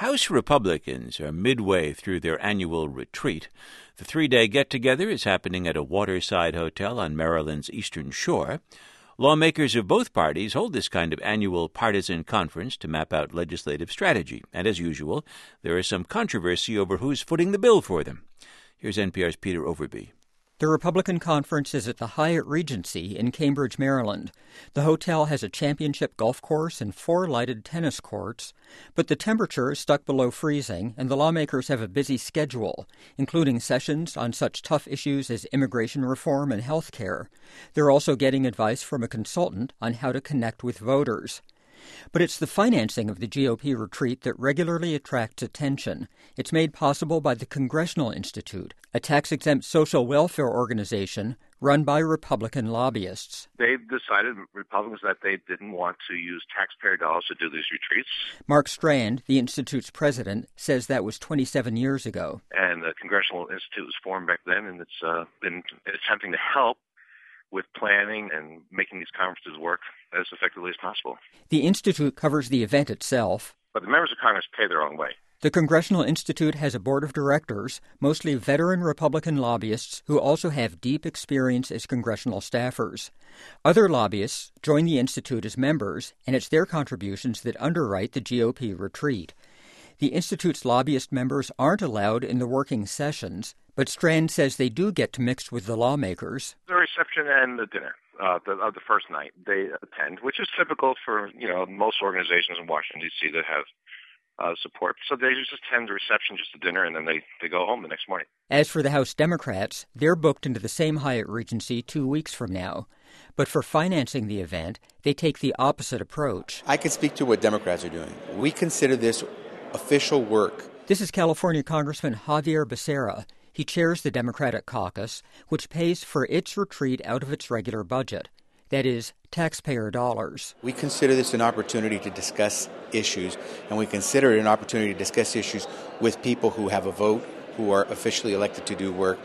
House Republicans are midway through their annual retreat. The three-day get-together is happening at a waterside hotel on Maryland's Eastern Shore. Lawmakers of both parties hold this kind of annual partisan conference to map out legislative strategy. And as usual, there is some controversy over who's footing the bill for them. Here's NPR's Peter Overby. The Republican conference is at the Hyatt Regency in Cambridge, Maryland. The hotel has a championship golf course and 4 lighted tennis courts, but the temperature is stuck below freezing, and the lawmakers have a busy schedule, including sessions on such tough issues as immigration reform and health care. They're also getting advice from a consultant on how to connect with voters. But it's the financing of the GOP retreat that regularly attracts attention. It's made possible by the Congressional Institute, a tax-exempt social welfare organization run by Republican lobbyists. They decided, Republicans, that they didn't want to use taxpayer dollars to do these retreats. Mark Strand, the Institute's president, says that was 27 years ago. And the Congressional Institute was formed back then, and it's been attempting to help with planning and making these conferences work as effectively as possible. The Institute covers the event itself. But the members of Congress pay their own way. The Congressional Institute has a board of directors, mostly veteran Republican lobbyists who also have deep experience as congressional staffers. Other lobbyists join the Institute as members, and it's their contributions that underwrite the GOP retreat. The Institute's lobbyist members aren't allowed in the working sessions, but Strand says they do get to mix with the lawmakers. The reception and the dinner of the first night they attend, which is typical for most organizations in Washington, D.C. that have support. So they just attend the reception, just the dinner, and then they go home the next morning. As for the House Democrats, they're booked into the same Hyatt Regency 2 weeks from now. But for financing the event, they take the opposite approach. I can speak to what Democrats are doing. We consider this official work. This is California Congressman Xavier Becerra. He chairs the Democratic caucus, which pays for its retreat out of its regular budget. That is, taxpayer dollars. We consider this an opportunity to discuss issues, and we consider it an opportunity to discuss issues with people who have a vote, who are officially elected to do work.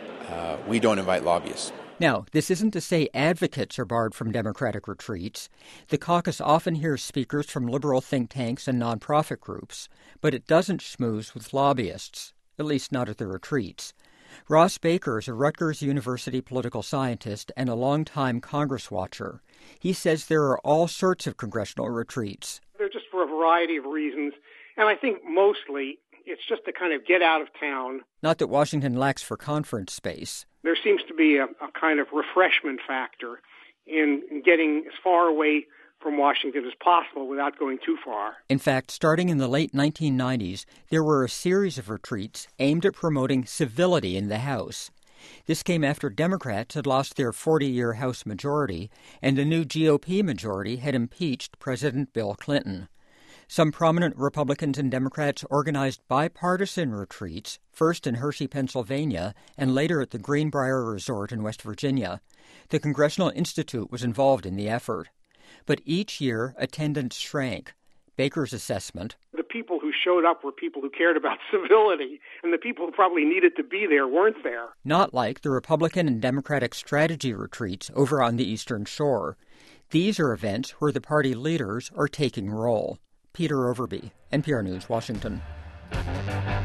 We don't invite lobbyists. Now, this isn't to say advocates are barred from Democratic retreats. The caucus often hears speakers from liberal think tanks and nonprofit groups, but it doesn't schmooze with lobbyists, at least not at the retreats. Ross Baker is a Rutgers University political scientist and a longtime Congress watcher. He says there are all sorts of congressional retreats. They're just for a variety of reasons, and I think mostly it's just to kind of get out of town. Not that Washington lacks for conference space. There seems to be a kind of refreshment factor in getting as far away from Washington as possible without going too far. In fact, starting in the late 1990s, there were a series of retreats aimed at promoting civility in the House. This came after Democrats had lost their 40-year House majority, and the new GOP majority had impeached President Bill Clinton. Some prominent Republicans and Democrats organized bipartisan retreats, first in Hershey, Pennsylvania, and later at the Greenbrier Resort in West Virginia. The Congressional Institute was involved in the effort. But each year, attendance shrank. Baker's assessment: the people who showed up were people who cared about civility, and the people who probably needed to be there weren't there. Not like the Republican and Democratic strategy retreats over on the Eastern Shore. These are events where the party leaders are taking role. Peter Overby, NPR News, Washington.